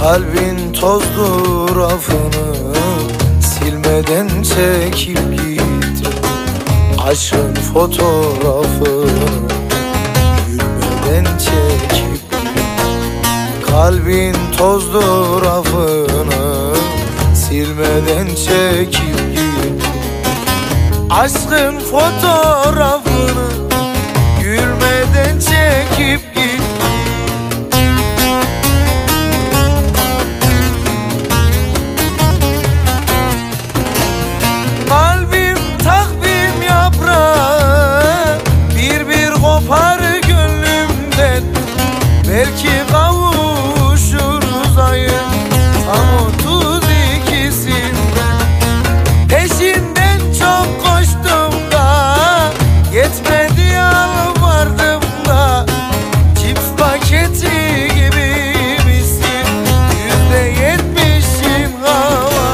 Kalbin tozlu rafını silmeden çekip gittin. Aşkın fotoğrafını gülmeden çekip gittin. Kalbin tozlu rafını silmeden çekip gittin. Aşkın fotoğrafını gülmeden çekip gittin. Kalbim takvim yaprağı, bir bir kopar gönlümden. Belki kavuşuruz ayın tam 32'sinden. Peşinden çok koştum da yetmedi, yalvardım da. Cips paketi gibiymişsin, %70'im hava.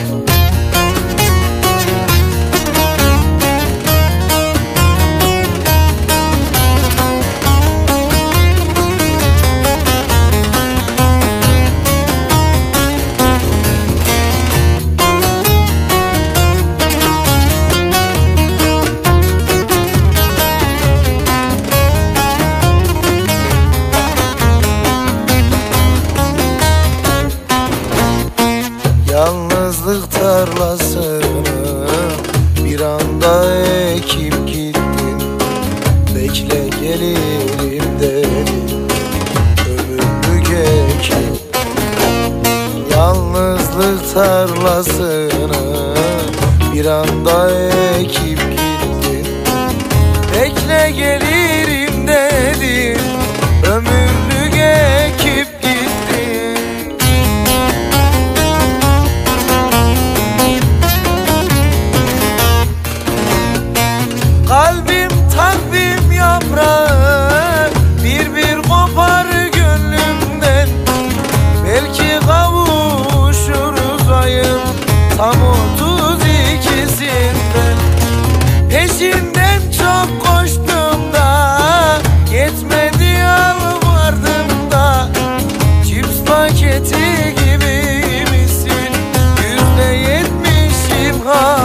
Yalnızlık tarlasını bir anda ekip gittin. Bekle gelirim dedin, ömrümü geçip. Yalnızlık tarlasını bir anda ekip gittin. Bekle gelirim dedin, ömrümü geçip. Kalbim takvim yaprağı, bir bir kopar gönlümden. Belki kavuşuruz ayın tam 32'sinden. Peşinden çok koştum da yetmedi, yalvardım da. Cips paketi gibiymişsin, %70'im